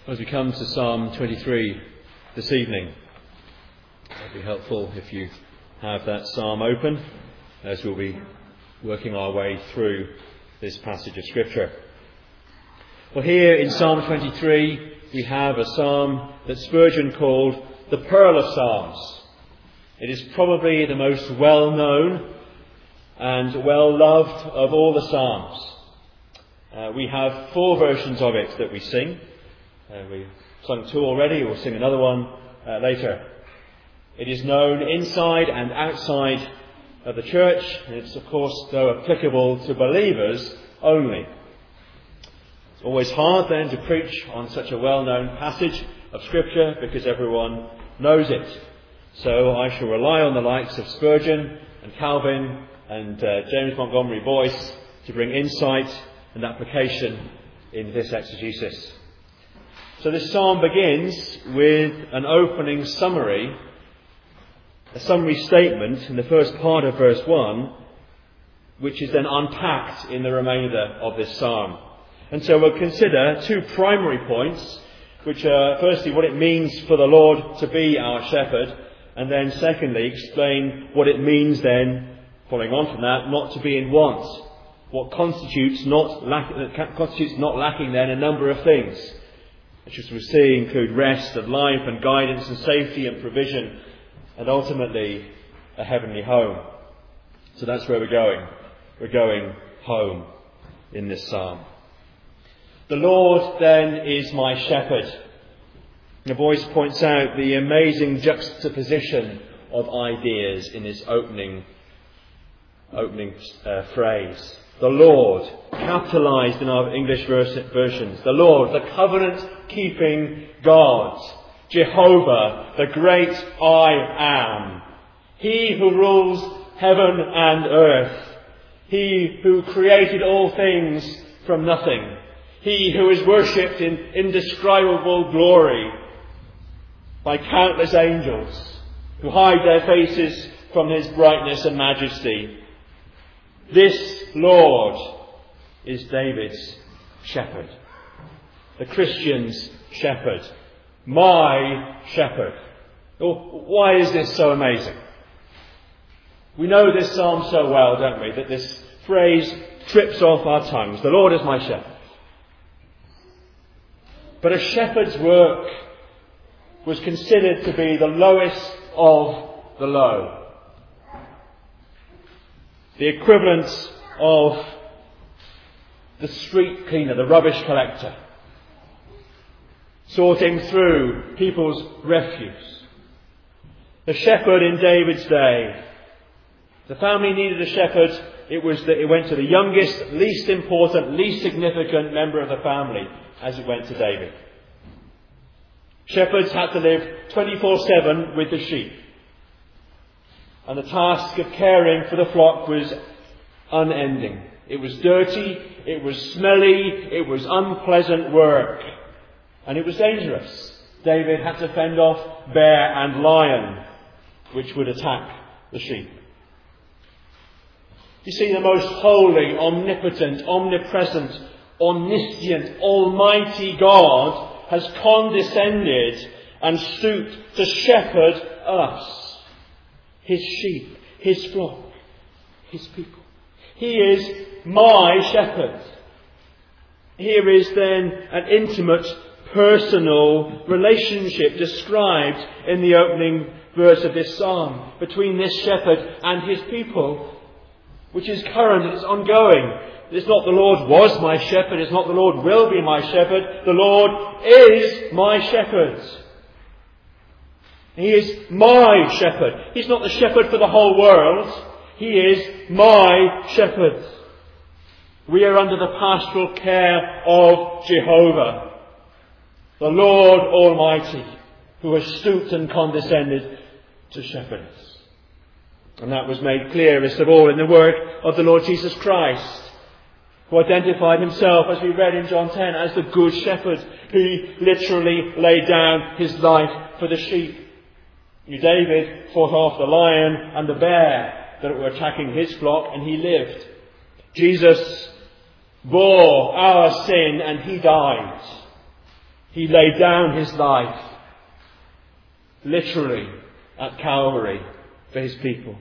As we come to Psalm 23 this evening, it would be helpful if you have that psalm open as we'll be working our way through this passage of Scripture. Well, here in Psalm 23 we have a psalm that Spurgeon called the Pearl of Psalms. It is probably the most well-known and well-loved of all the psalms. We have 4 versions of it that we sing. We've sung 2 already. We'll sing another one later. It is known inside and outside of the church, and it's of course though applicable to believers only. It's always hard then to preach on such a well-known passage of Scripture because everyone knows it. So I shall rely on the likes of Spurgeon and Calvin and James Montgomery Boyce to bring insight and application in this exegesis. So this psalm begins with an opening summary, a summary statement in the first part of verse 1, which is then unpacked in the remainder of this psalm. And so we'll consider 2 primary points, which are firstly what it means for the Lord to be our shepherd, and then secondly explain what it means then, following on from that, not to be in want. What constitutes not lacking then a number of things, which as we see include rest and life and guidance and safety and provision and ultimately a heavenly home. So that's where we're going. We're going home in this psalm. The Lord then is my shepherd. The voice points out the amazing juxtaposition of ideas in this opening phrase. The Lord, capitalized in our English versions. The Lord, the covenant-keeping God. Jehovah, the great I am. He who rules heaven and earth. He who created all things from nothing. He who is worshipped in indescribable glory by countless angels who hide their faces from his brightness and majesty. This Lord is David's shepherd, the Christian's shepherd, my shepherd. Oh, why is this so amazing? We know this psalm so well, don't we, that this phrase trips off our tongues. The Lord is my shepherd. But a shepherd's work was considered to be the lowest of the low. The equivalent of the street cleaner, the rubbish collector, sorting through people's refuse. The shepherd in David's day. The family needed a shepherd. It went to the youngest, least important, least significant member of the family as it went to David. Shepherds had to live 24/7 with the sheep. And the task of caring for the flock was unending. It was dirty, it was smelly, it was unpleasant work. And it was dangerous. David had to fend off bear and lion, which would attack the sheep. You see, the most holy, omnipotent, omnipresent, omniscient, almighty God has condescended and stooped to shepherd us. His sheep, his flock, his people. He is my shepherd. Here is then an intimate, personal relationship described in the opening verse of this psalm between this shepherd and his people, which is current, it's ongoing. It's not the Lord was my shepherd, it's not the Lord will be my shepherd. The Lord is my shepherd. He is my shepherd. He's not the shepherd for the whole world. He is my shepherd. We are under the pastoral care of Jehovah, the Lord Almighty, who has stooped and condescended to shepherd us. And that was made clearest of all in the work of the Lord Jesus Christ, who identified himself, as we read in John 10, as the good shepherd. He literally laid down his life for the sheep. David fought off the lion and the bear that were attacking his flock, and he lived. Jesus bore our sin and he died. He laid down his life, literally, at Calvary for his people.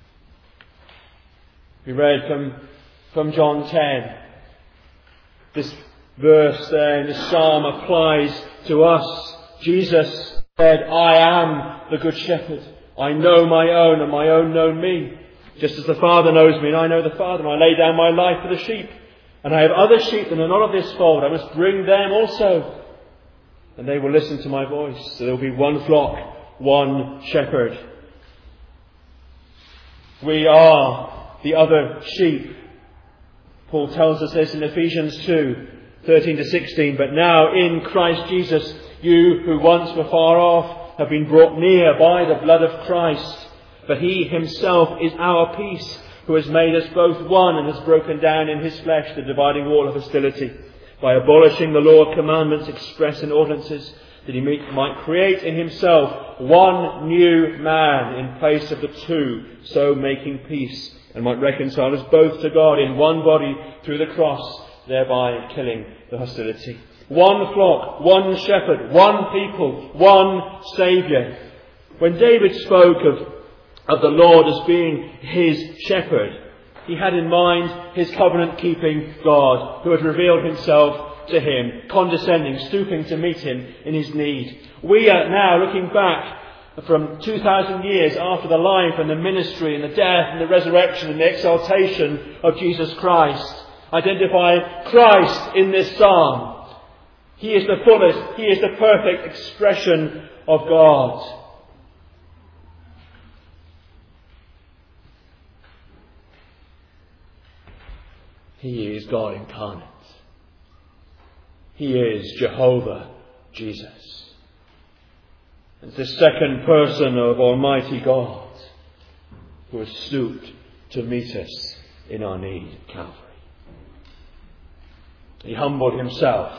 We read from John 10. This verse there in the psalm applies to us. Jesus said, I am the good shepherd. I know my own, and my own know me. Just as the Father knows me, and I know the Father. And I lay down my life for the sheep. And I have other sheep that are not of this fold. I must bring them also. And they will listen to my voice. So there will be one flock, one shepherd. We are the other sheep. Paul tells us this in Ephesians 2:13-16. But now in Christ Jesus, you who once were far off have been brought near by the blood of Christ. For he himself is our peace, who has made us both one and has broken down in his flesh the dividing wall of hostility, by abolishing the law of commandments expressed in ordinances, that he might create in himself one new man in place of the two, so making peace, and might reconcile us both to God in one body through the cross, thereby killing the hostility. One flock, one shepherd, one people, one Saviour. When David spoke of the Lord as being his shepherd, he had in mind his covenant-keeping God, who had revealed himself to him, condescending, stooping to meet him in his need. We are now looking back from 2,000 years after the life and the ministry and the death and the resurrection and the exaltation of Jesus Christ. Identify Christ in this psalm. He is the fullest, he is the perfect expression of God. He is God incarnate. He is Jehovah Jesus. It's the second person of Almighty God who has stooped to meet us in our need at Calvary. He humbled himself,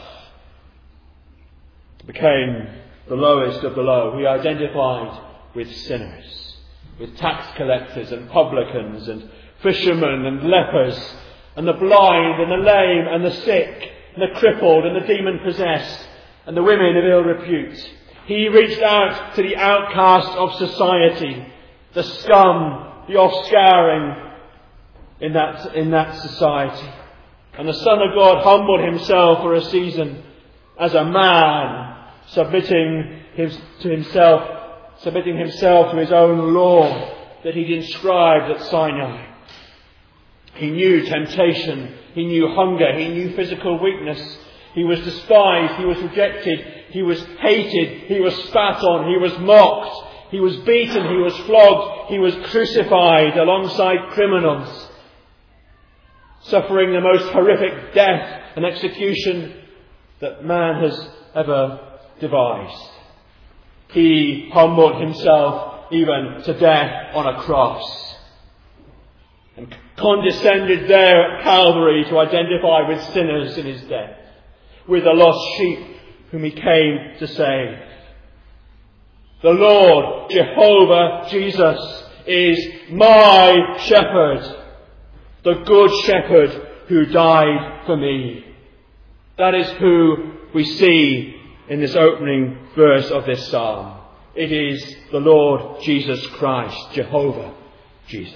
became the lowest of the low. He identified with sinners, with tax collectors and publicans and fishermen and lepers, and the blind and the lame and the sick and the crippled and the demon-possessed and the women of ill repute. He reached out to the outcast of society, the scum, the offscouring in that society. And the Son of God humbled himself for a season as a man, submitting himself to his own law that he'd inscribed at Sinai. He knew temptation, he knew hunger, he knew physical weakness. He was despised, he was rejected, he was hated, he was spat on, he was mocked, he was beaten, he was flogged, he was crucified alongside criminals, suffering the most horrific death and execution that man has ever devised. He humbled himself even to death on a cross, and condescended there at Calvary to identify with sinners in his death, with the lost sheep whom he came to save. The Lord, Jehovah Jesus, is my shepherd, the good shepherd who died for me. That is who we see in this opening verse of this psalm. It is the Lord Jesus Christ, Jehovah Jesus.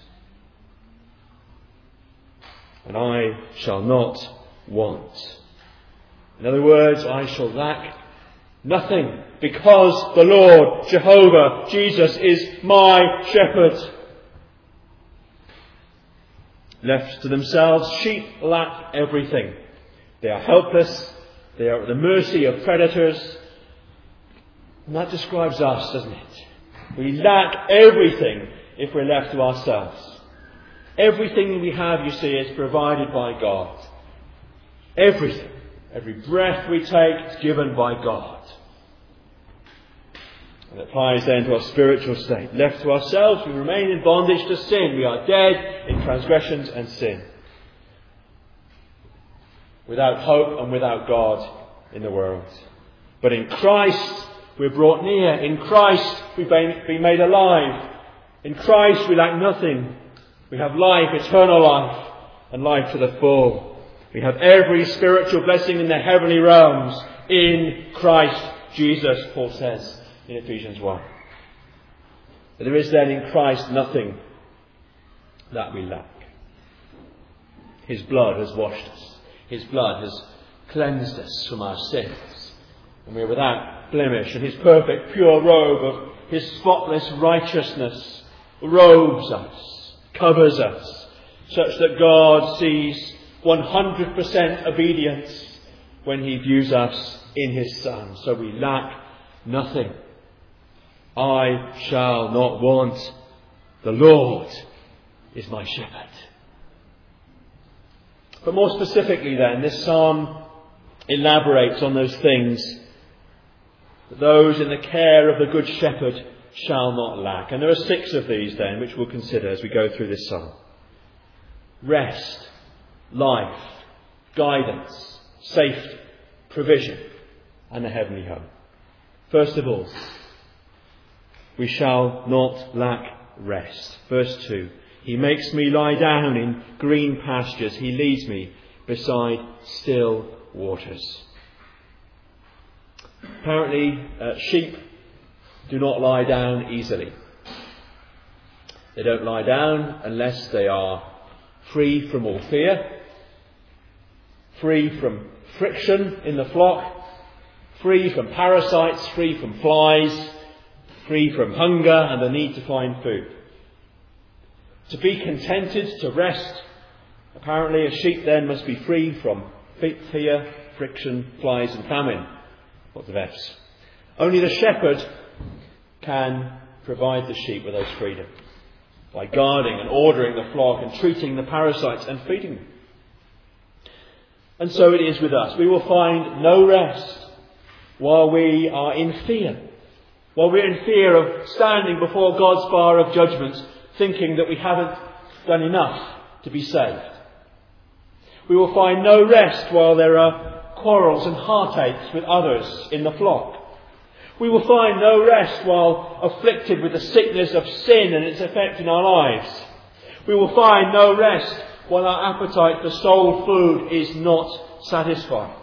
And I shall not want. In other words, I shall lack nothing, because the Lord, Jehovah Jesus, is my shepherd. Left to themselves, sheep lack everything. They are helpless. They are at the mercy of predators. And that describes us, doesn't it? We lack everything if we're left to ourselves. Everything we have, you see, is provided by God. Everything. Every breath we take is given by God. And it applies then to our spiritual state. Left to ourselves, we remain in bondage to sin. We are dead in transgressions and sin. Without hope and without God in the world. But in Christ, we're brought near. In Christ, we've been made alive. In Christ, we lack nothing. We have life, eternal life, and life to the full. We have every spiritual blessing in the heavenly realms. in Christ Jesus, Paul says in Ephesians 1. But there is then in Christ nothing that we lack. His blood has washed us. His blood has cleansed us from our sins. And we are without blemish. And His perfect pure robe of His spotless righteousness robes us, covers us, such that God sees 100% obedience when He views us in His Son. So we lack nothing. I shall not want. The Lord is my shepherd. But more specifically then, this psalm elaborates on those things that those in the care of the Good Shepherd shall not lack. And there are 6 of these then, which we'll consider as we go through this psalm. Rest, life, guidance, safety, provision, and a heavenly home. First of all, we shall not lack rest. Verse 2. He makes me lie down in green pastures. He leads me beside still waters. Apparently, sheep do not lie down easily. They don't lie down unless they are free from all fear, free from friction in the flock, free from parasites, free from flies, free from hunger and the need to find food. To be contented, to rest, apparently a sheep then must be free from fear, friction, flies and famine. Lots of F's. Only the shepherd can provide the sheep with those freedom by guarding and ordering the flock and treating the parasites and feeding them. And so it is with us. We will find no rest while we are in fear. While we're in fear of standing before God's bar of judgment, thinking that we haven't done enough to be saved. We will find no rest while there are quarrels and heartaches with others in the flock. We will find no rest while afflicted with the sickness of sin and its effect in our lives. We will find no rest while our appetite for soul food is not satisfied.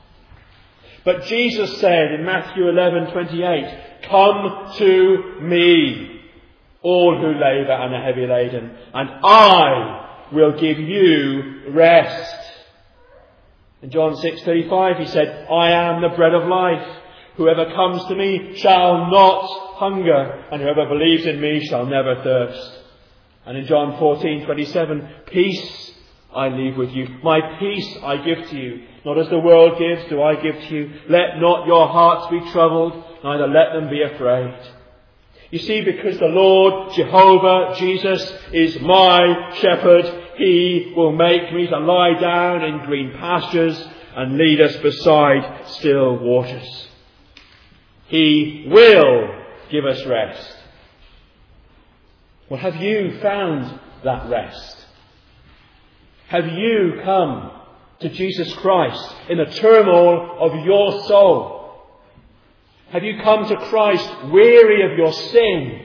But Jesus said in Matthew 11:28, "Come to me, all who labour and are heavy laden, and I will give you rest." In John 6:35 He said, "I am the bread of life. Whoever comes to me shall not hunger, and whoever believes in me shall never thirst." And in John 14:27, "Peace I leave with you. My peace I give to you. Not as the world gives do I give to you. Let not your hearts be troubled, neither let them be afraid." You see, because the Lord, Jehovah, Jesus, is my shepherd, He will make me to lie down in green pastures and lead us beside still waters. He will give us rest. Well, have you found that rest? Have you come to Jesus Christ in the turmoil of your soul? Have you come to Christ weary of your sin?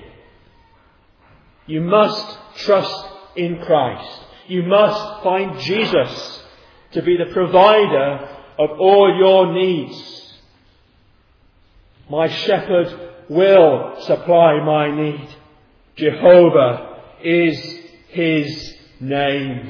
You must trust in Christ. You must find Jesus to be the provider of all your needs. My shepherd will supply my need. Jehovah is His name.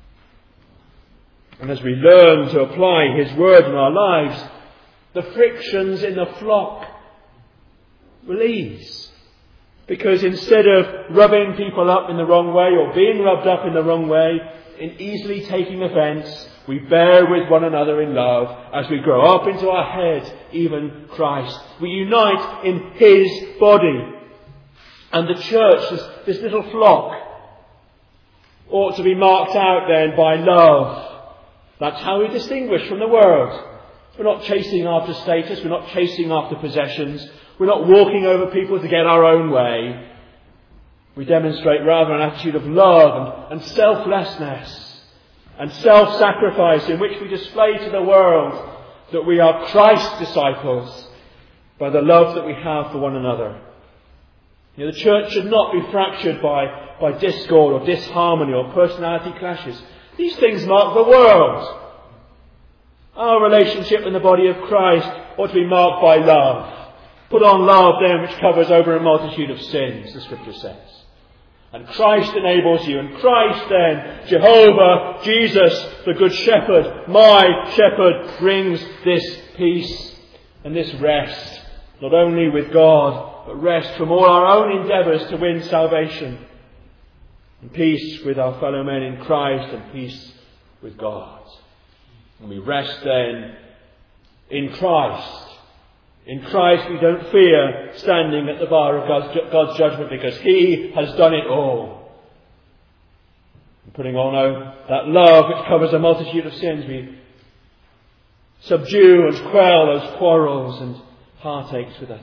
And as we learn to apply His word in our lives, the frictions in the flock will ease. Because instead of rubbing people up in the wrong way or being rubbed up in the wrong way, in easily taking offence, we bear with one another in love as we grow up into our head, even Christ. We unite in His body. And the church, this little flock, ought to be marked out then by love. That's how we distinguish from the world. We're not chasing after status. We're not chasing after possessions. We're not walking over people to get our own way. We demonstrate rather an attitude of love and selflessness and self-sacrifice in which we display to the world that we are Christ's disciples by the love that we have for one another. You know, the church should not be fractured by discord or disharmony or personality clashes. These things mark the world. Our relationship in the body of Christ ought to be marked by love. Put on love then, which covers over a multitude of sins, the Scripture says. And Christ enables you. And Christ then, Jehovah, Jesus, the Good Shepherd, my Shepherd, brings this peace and this rest, not only with God, but rest from all our own endeavours to win salvation. And peace with our fellow men in Christ and peace with God. And we rest then in Christ. In Christ we don't fear standing at the bar of God's judgment, because He has done it all. And putting on that love which covers a multitude of sins, we subdue and quell those quarrels and heartaches with others.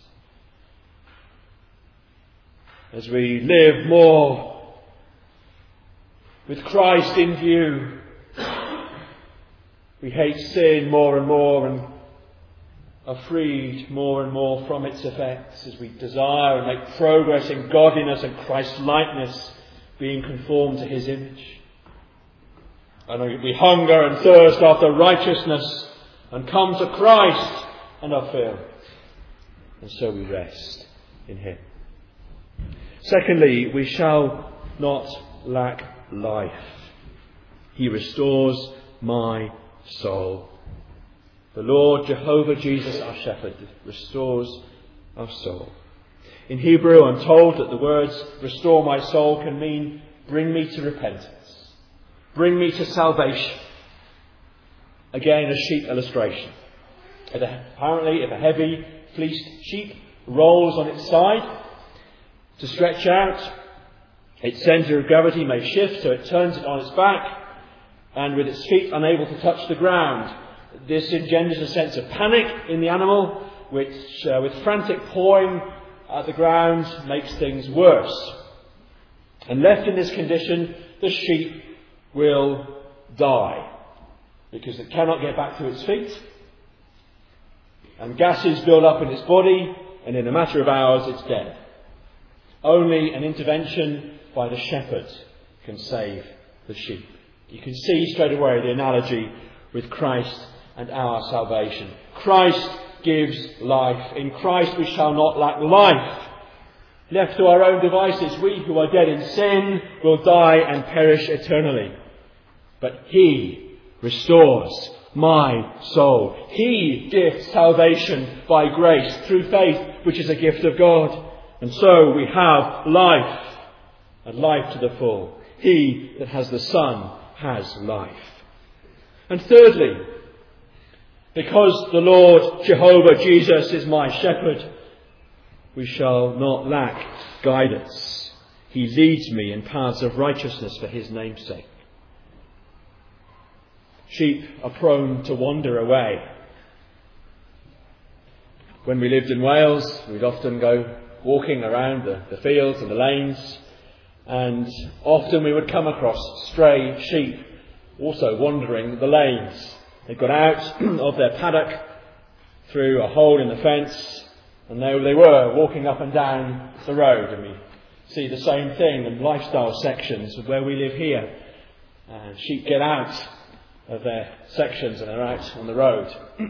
As we live more with Christ in view, we hate sin more and more and are freed more and more from its effects as we desire and make progress in godliness and Christ-likeness, being conformed to His image. And we hunger and thirst after righteousness and come to Christ and are filled. And so we rest in Him. Secondly, we shall not lack life. He restores my soul. The Lord Jehovah Jesus, our shepherd, restores our soul. In Hebrew, I'm told that the words restore my soul can mean bring me to repentance, bring me to salvation. Again, a sheep illustration. Apparently, if a heavy fleeced sheep rolls on its side to stretch out, its centre of gravity may shift, so it turns it on its back, and with its feet unable to touch the ground, this engenders a sense of panic in the animal, which, with frantic pawing at the ground, makes things worse. And left in this condition, the sheep will die, because it cannot get back to its feet, and gases build up in its body, and in a matter of hours it's dead. Only an intervention by the shepherd can save the sheep. You can see straight away the analogy with Christ and our salvation. Christ gives life. In Christ we shall not lack life. Left to our own devices, we who are dead in sin will die and perish eternally. But He restores my soul. He gives salvation by grace through faith, which is a gift of God. And so we have life, and life to the full. He that has the Son has life. And thirdly, because the Lord Jehovah Jesus is my shepherd, we shall not lack guidance. He leads me in paths of righteousness for His name's sake. Sheep are prone to wander away. When we lived in Wales, we'd often go walking around the fields and the lanes, and often we would come across stray sheep also wandering the lanes. They got out of their paddock through a hole in the fence, and there they were walking up and down the road. And we see the same thing in lifestyle sections of where we live here. And sheep get out of their sections and are out on the road.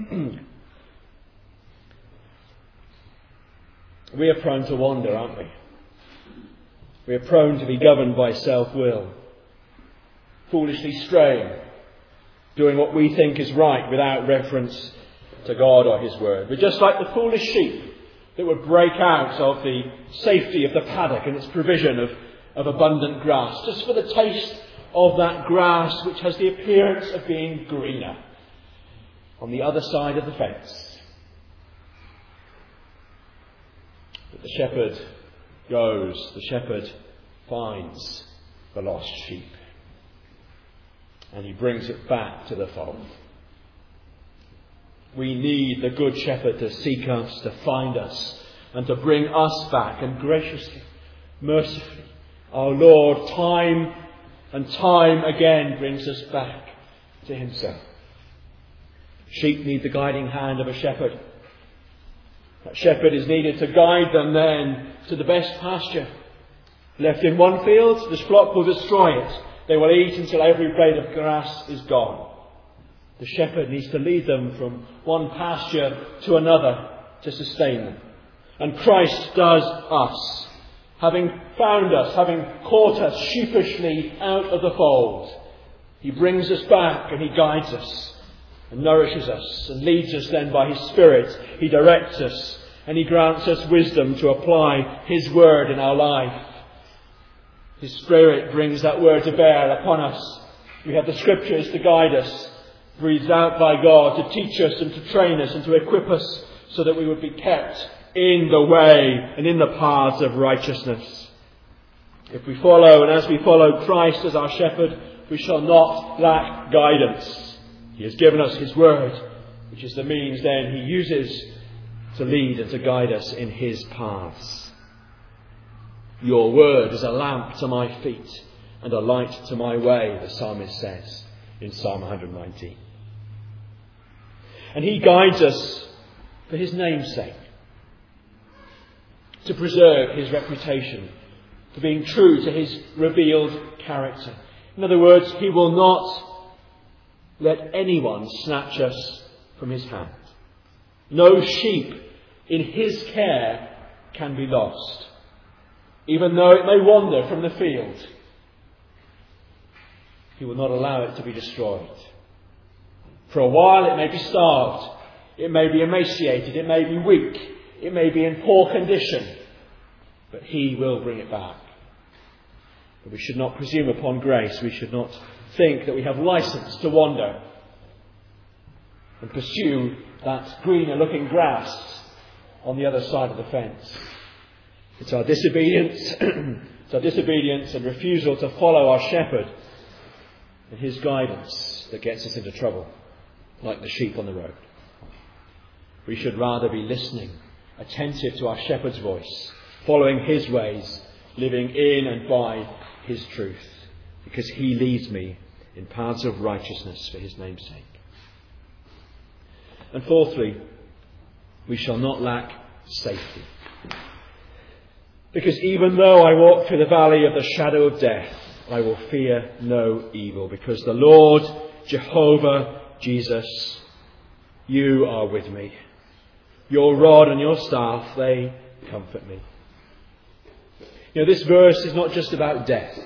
We are prone to wander, aren't we? We are prone to be governed by self-will, foolishly straying, doing what we think is right without reference to God or His Word. We're just like the foolish sheep that would break out of the safety of the paddock and its provision of abundant grass, just for the taste of that grass which has the appearance of being greener on the other side of the fence. But the shepherd goes, the shepherd finds the lost sheep, and he brings it back to the fold. We need the Good Shepherd to seek us, to find us, and to bring us back. And graciously, mercifully, our Lord, time and time again brings us back to Himself. Sheep need the guiding hand of a shepherd. That shepherd is needed to guide them then to the best pasture. Left in one field, this flock will destroy it. They will eat until every blade of grass is gone. The shepherd needs to lead them from one pasture to another to sustain them. And Christ does us. Having found us, having caught us sheepishly out of the fold, He brings us back and He guides us and nourishes us and leads us then by His Spirit. He directs us and He grants us wisdom to apply His word in our life. His Spirit brings that word to bear upon us. We have the Scriptures to guide us, breathed out by God to teach us and to train us and to equip us so that we would be kept in the way and in the paths of righteousness. If we follow, and as we follow Christ as our shepherd, we shall not lack guidance. He has given us His word, which is the means then He uses to lead and to guide us in His paths. Your word is a lamp to my feet and a light to my way, the psalmist says in Psalm 119. And He guides us for His name's sake, to preserve His reputation, for being true to His revealed character. In other words, He will not let anyone snatch us from His hand. No sheep in His care can be lost, even though it may wander from the field. He will not allow it to be destroyed. For a while it may be starved, it may be emaciated, it may be weak, it may be in poor condition, but He will bring it back. But we should not presume upon grace. We should not think that we have license to wander and pursue that greener looking grass on the other side of the fence. It's our disobedience, and refusal to follow our shepherd and His guidance that gets us into trouble, like the sheep on the road. We should rather be listening, attentive to our shepherd's voice, following His ways, living in and by His truth, because He leads me in paths of righteousness for His name's sake. And fourthly, we shall not lack safety. Because even though I walk through the valley of the shadow of death, I will fear no evil, because the Lord, Jehovah, Jesus, You are with me. Your rod and your staff, they comfort me. You know, this verse is not just about death.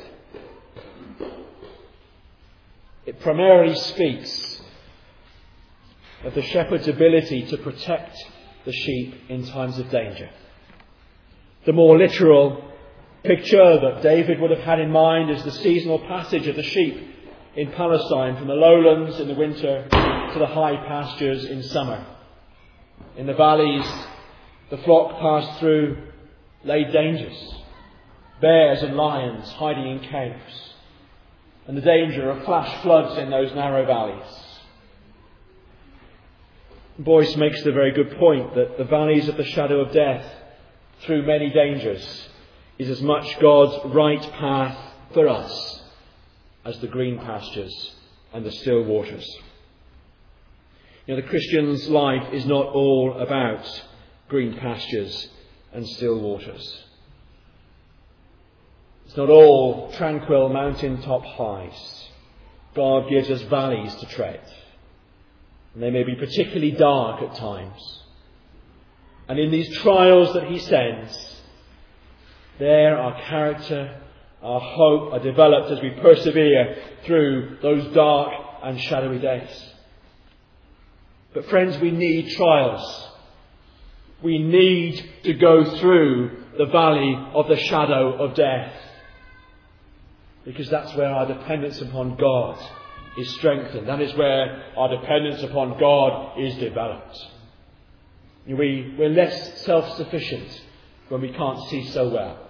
It primarily speaks of the shepherd's ability to protect the sheep in times of danger. The more literal picture that David would have had in mind is the seasonal passage of the sheep in Palestine from the lowlands in the winter to the high pastures in summer. In the valleys, the flock passed through lay dangers, bears and lions hiding in caves, and the danger of flash floods in those narrow valleys. Boyce makes the very good point that the valleys of the shadow of death, through many dangers, is as much God's right path for us as the green pastures and the still waters. You know, the Christian's life is not all about green pastures and still waters. It's not all tranquil mountaintop highs. God gives us valleys to tread. And they may be particularly dark at times. And in these trials that He sends, there our character, our hope are developed as we persevere through those dark and shadowy days. But friends, we need trials. We need to go through the valley of the shadow of death. Because that's where our dependence upon God is strengthened. That is where our dependence upon God is developed. We're less self-sufficient when we can't see so well.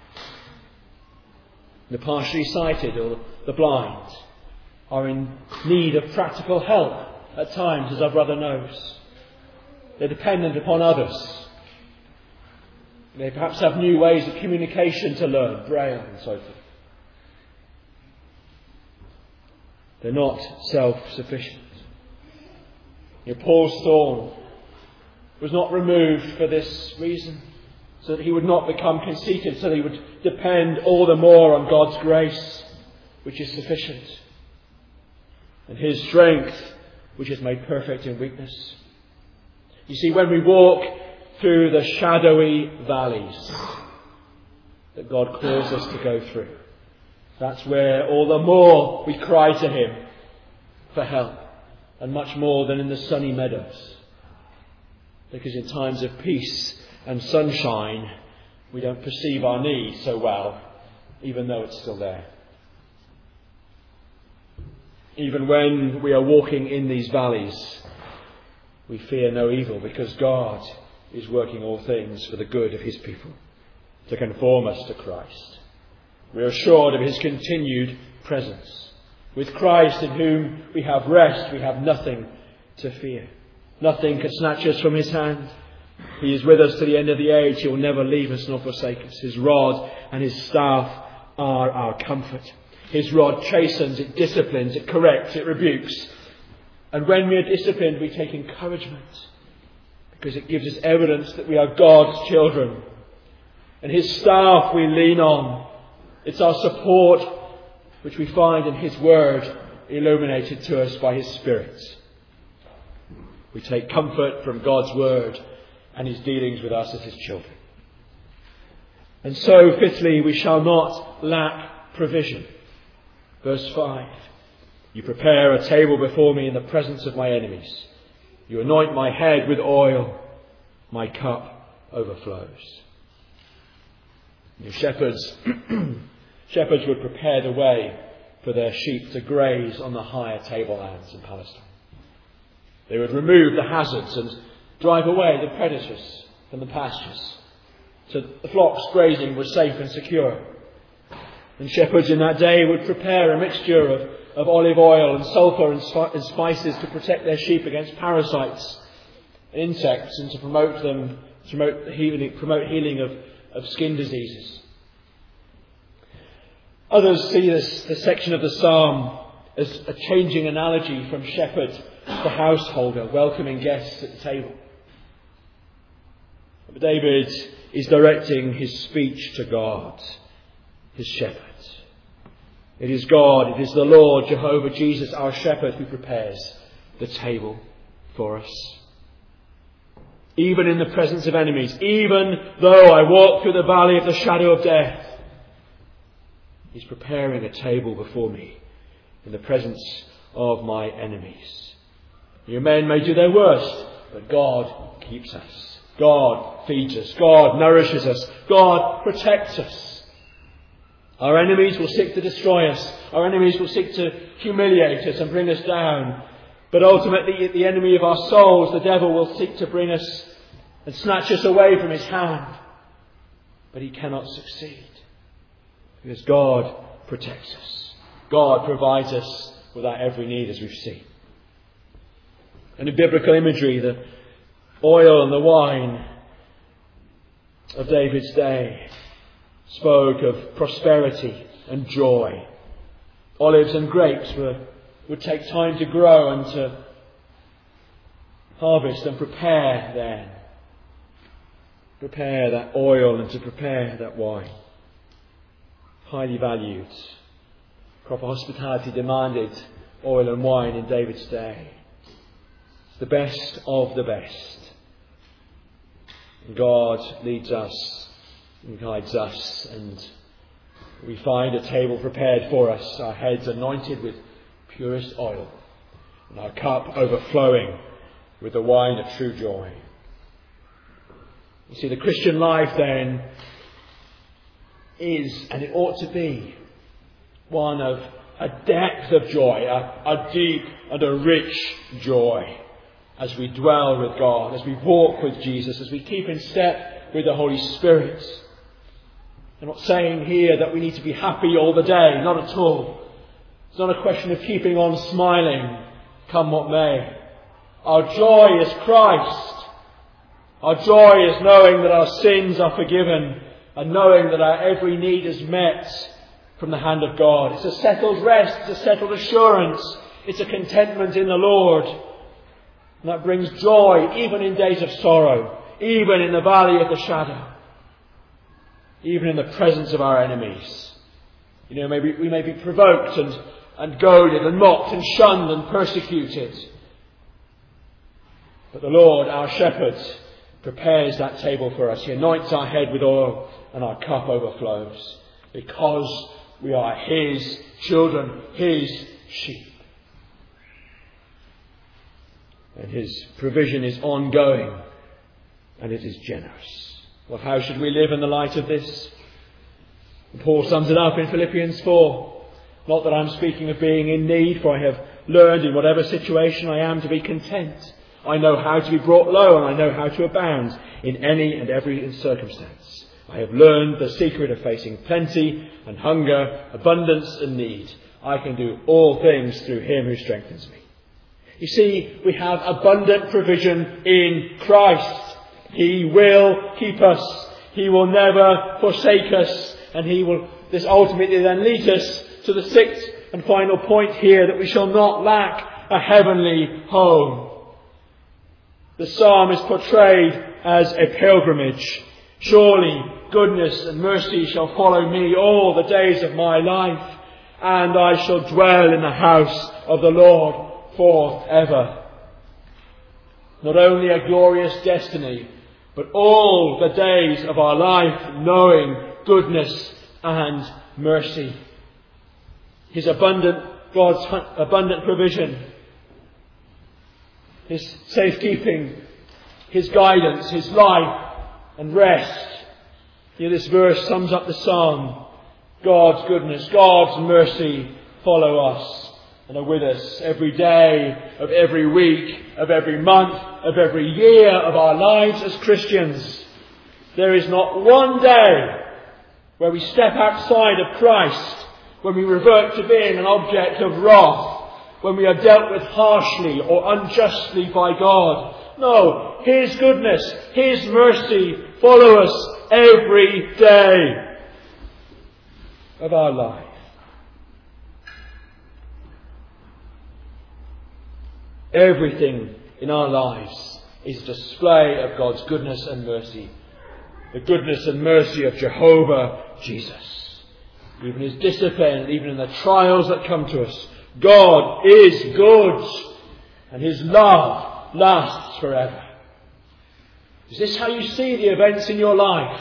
The partially sighted or the blind are in need of practical help at times, as our brother knows. They're dependent upon others. They perhaps have new ways of communication to learn, braille and so forth. They're not self-sufficient. Paul's thorn was not removed for this reason, so that he would not become conceited, so that he would depend all the more on God's grace, which is sufficient. And His strength which is made perfect in weakness. You see, when we walk through the shadowy valleys that God calls us to go through, that's where all the more we cry to Him for help, and much more than in the sunny meadows. Because in times of peace and sunshine, we don't perceive our need so well, even though it's still there. Even when we are walking in these valleys, we fear no evil, because God is working all things for the good of His people, to conform us to Christ. We are assured of His continued presence. With Christ, in whom we have rest, we have nothing to fear. Nothing can snatch us from His hand. He is with us to the end of the age. He will never leave us nor forsake us. His rod and His staff are our comfort. His rod chastens, it disciplines, it corrects, it rebukes. And when we are disciplined, we take encouragement, because it gives us evidence that we are God's children. And His staff we lean on. It's our support, which we find in His Word, illuminated to us by His Spirit. We take comfort from God's Word and His dealings with us as His children. And so, fifthly, we shall not lack provision. Verse 5. You prepare a table before me in the presence of my enemies. You anoint my head with oil. My cup overflows. Shepherds would prepare the way for their sheep to graze on the higher tablelands in Palestine. They would remove the hazards and drive away the predators from the pastures, so that the flocks grazing were safe and secure. And shepherds in that day would prepare a mixture of olive oil and sulphur and spices to protect their sheep against parasites and insects, and to promote healing of skin diseases. Others see this section of the psalm as a changing analogy from shepherd to householder, welcoming guests at the table. But David is directing his speech to God, His shepherd. It is God, it is the Lord, Jehovah Jesus, our shepherd, who prepares the table for us. Even in the presence of enemies, even though I walk through the valley of the shadow of death, He's preparing a table before me in the presence of my enemies. Your men may do their worst, but God keeps us. God feeds us. God nourishes us. God protects us. Our enemies will seek to destroy us. Our enemies will seek to humiliate us and bring us down. But ultimately, the enemy of our souls, the devil, will seek to bring us and snatch us away from his hand. But he cannot succeed, because God protects us. God provides us with our every need, as we've seen. And in biblical imagery, the oil and the wine of David's day spoke of prosperity and joy. Olives and grapes would take time to grow and to harvest and prepare then. Prepare that oil and to prepare that wine. Highly valued. Proper hospitality demanded oil and wine in David's day. It's the best of the best. And God leads us and guides us, and we find a table prepared for us, our heads anointed with purest oil, and our cup overflowing with the wine of true joy. You see, the Christian life then is, and it ought to be, one of a depth of joy, a deep and a rich joy, as we dwell with God, as we walk with Jesus, as we keep in step with the Holy Spirit. I'm not saying here that we need to be happy all the day, not at all. It's not a question of keeping on smiling, come what may. Our joy is Christ. Our joy is knowing that our sins are forgiven, and knowing that our every need is met from the hand of God. It's a settled rest, it's a settled assurance, it's a contentment in the Lord. And that brings joy even in days of sorrow, even in the valley of the shadow, even in the presence of our enemies. You know, we may be provoked and goaded and mocked and shunned and persecuted. But the Lord, our shepherd, prepares that table for us. He anoints our head with oil and our cup overflows because we are His children, His sheep. And His provision is ongoing and it is generous. Well, how should we live in the light of this? Paul sums it up in Philippians 4. Not that I'm speaking of being in need, for I have learned in whatever situation I am to be content. I know how to be brought low and I know how to abound in any and every circumstance. I have learned the secret of facing plenty and hunger, abundance and need. I can do all things through Him who strengthens me. You see, we have abundant provision in Christ. He will keep us. He will never forsake us. And this ultimately then leads us to the sixth and final point here, that we shall not lack a heavenly home. The psalm is portrayed as a pilgrimage. Surely goodness and mercy shall follow me all the days of my life, and I shall dwell in the house of the Lord forever. Not only a glorious destiny, but all the days of our life knowing goodness and mercy. God's abundant provision, His safekeeping, His guidance, His life and rest. Here this verse sums up the psalm. God's goodness, God's mercy follow us and are with us every day of every week, of every month, of every year of our lives as Christians. There is not one day where we step outside of Christ, when we revert to being an object of wrath, when we are dealt with harshly or unjustly by God. No, His goodness, His mercy follow us every day of our life. Everything in our lives is a display of God's goodness and mercy. The goodness and mercy of Jehovah Jesus. Even His discipline, even in the trials that come to us. God is good and His love lasts forever. Is this how you see the events in your life?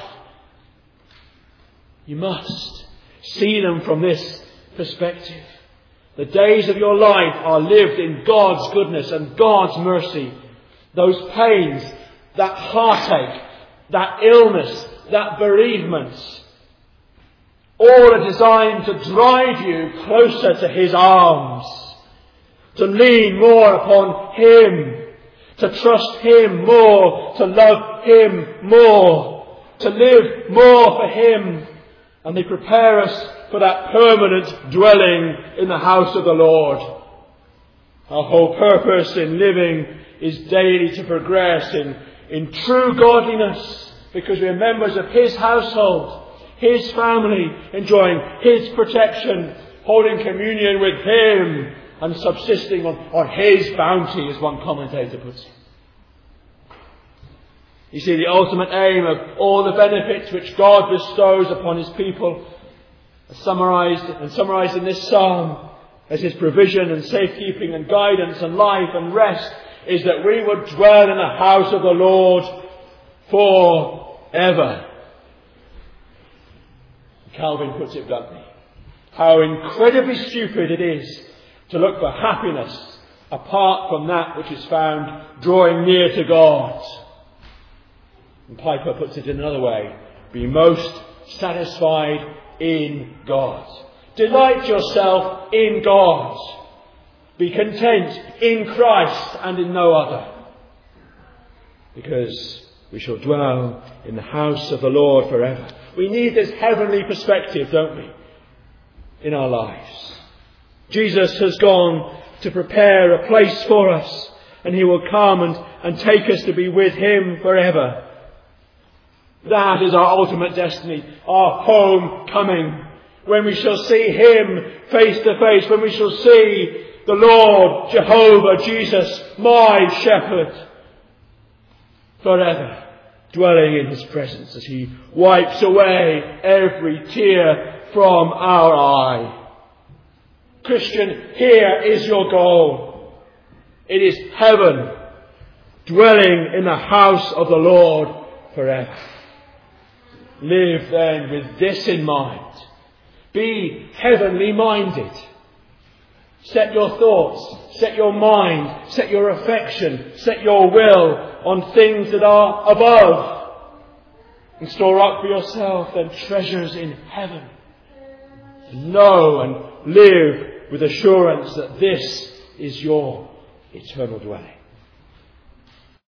You must see them from this perspective. The days of your life are lived in God's goodness and God's mercy. Those pains, that heartache, that illness, that bereavement, all are designed to drive you closer to His arms, to lean more upon Him, to trust Him more, to love Him more, to live more for Him. And they prepare us for that permanent dwelling in the house of the Lord. Our whole purpose in living is daily to progress in true godliness, because we are members of His household, His family, enjoying His protection, holding communion with Him, and subsisting on His bounty, as one commentator puts it. You see, the ultimate aim of all the benefits which God bestows upon His people, summarised in this psalm as His provision and safekeeping and guidance and life and rest, is that we would dwell in the house of the Lord forever. Calvin puts it bluntly. How incredibly stupid it is to look for happiness apart from that which is found drawing near to God. And Piper puts it in another way. Be most satisfied in God. Delight yourself in God. Be content in Christ and in no other. Because we shall dwell in the house of the Lord forever. We need this heavenly perspective, don't we, in our lives. Jesus has gone to prepare a place for us, and He will come and take us to be with Him forever. That is our ultimate destiny, our homecoming, when we shall see Him face to face, when we shall see the Lord, Jehovah Jesus, my shepherd, forever, dwelling in His presence as He wipes away every tear from our eye. Christian, here is your goal. It is heaven. dwelling in the house of the Lord forever. Live then with this in mind. Be heavenly minded. Set your thoughts, set your mind, set your affection, set your will on things that are above. And store up for yourself then treasures in heaven. Know and live with assurance that this is your eternal dwelling.